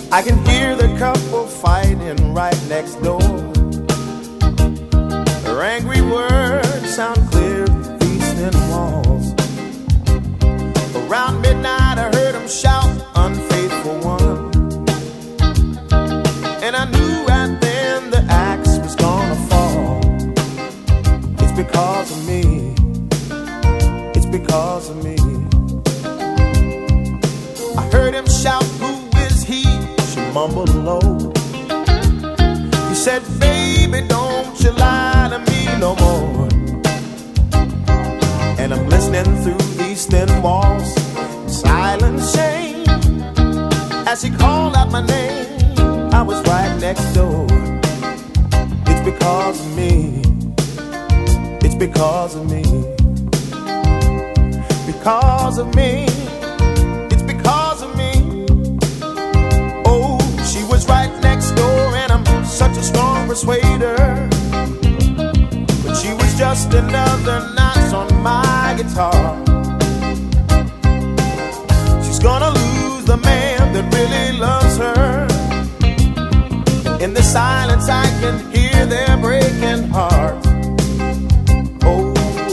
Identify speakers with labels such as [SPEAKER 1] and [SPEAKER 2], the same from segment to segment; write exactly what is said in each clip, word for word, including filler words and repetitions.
[SPEAKER 1] I can hear the couple fighting right next door. Their angry words sound clear through these thin walls. Around midnight I heard them shout, unfaithful one. And I knew right then the axe was gonna fall. It's because of me. It's because of me. I heard him shout, who is he? She mumbled low. He said, baby, don't you lie to me no more. And I'm listening through these thin walls, silent shame. As he called out my name, I was right next door. It's because of me. It's because of me. Because of me. It's because of me. Oh, she was right next door, and I'm such a strong persuader. But she was just another notch on my guitar. She's gonna lose the man that really loves her. In the silence I can hear their breaking hearts. Oh,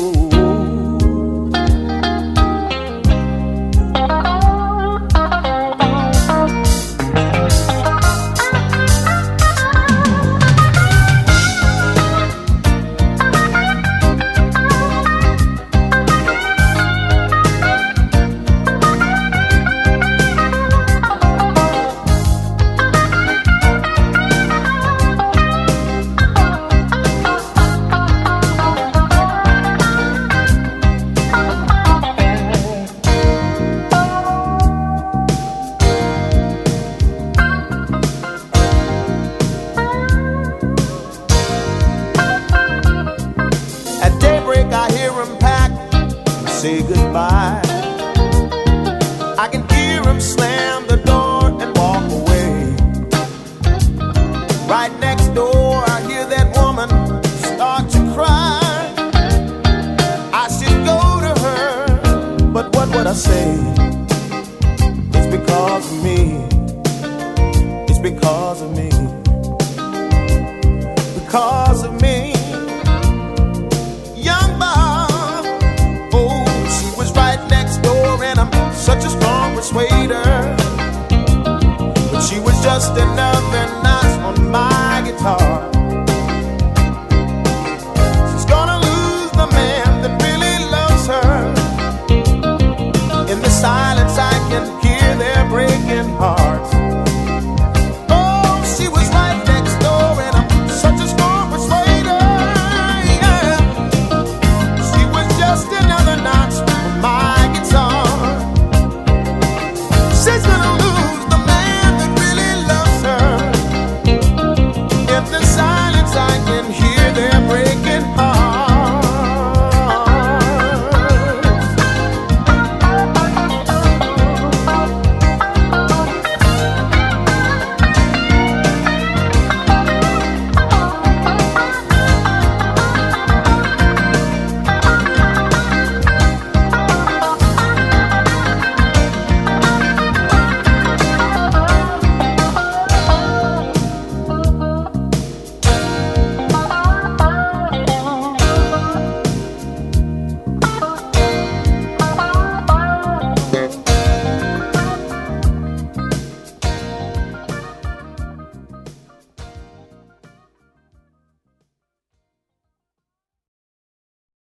[SPEAKER 1] say goodbye. I can hear him slam the door and walk away. Right next door I hear that woman start to cry. I should go to her, but what would I say? It's because of me. It's because of me. Because of me. Such a strong persuader, but she was just another notch on my guitar. She's gonna lose the man that really loves her. In the silence I can hear their breaking hearts. Oh, she was right next door, and I'm such a strong persuader. Yeah. She was just another notch on my guitar. She's gonna lose the man that really loves her. In the silence I can hear